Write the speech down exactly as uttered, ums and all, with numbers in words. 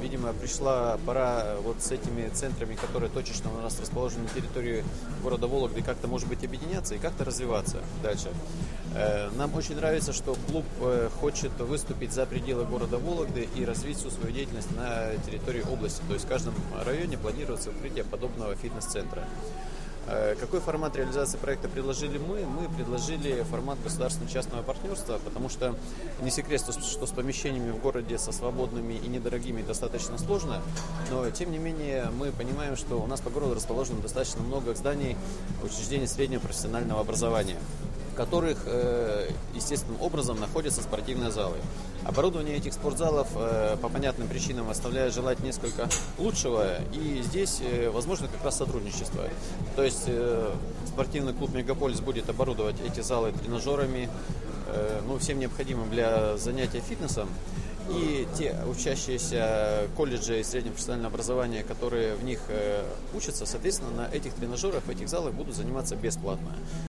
видимо, пришла пора вот с этими центрами, которые точечно у нас расположены на территории города Вологды, как-то, может быть, объединяться и как-то развиваться дальше. Нам очень нравится, что клуб хочет выступить за пределы города Вологды и развить всю свою деятельность на территории области. То есть в каждом районе планируется открытие подобного фитнес-центра. Какой формат реализации проекта предложили мы? Мы предложили формат государственно-частного партнерства, потому что не секрет, что с помещениями в городе со свободными и недорогими достаточно сложно, но тем не менее мы понимаем, что у нас по городу расположено достаточно много зданий учреждений среднего профессионального образования, в которых естественным образом находятся спортивные залы. Оборудование этих спортзалов по понятным причинам оставляет желать несколько лучшего, и здесь возможно как раз сотрудничество. То есть спортивный клуб «Мегаполис» будет оборудовать эти залы тренажерами, ну, всем необходимым для занятия фитнесом. И те учащиеся колледжа и среднего профессионального образования, которые в них учатся, соответственно, на этих тренажерах, в этих залах будут заниматься бесплатно.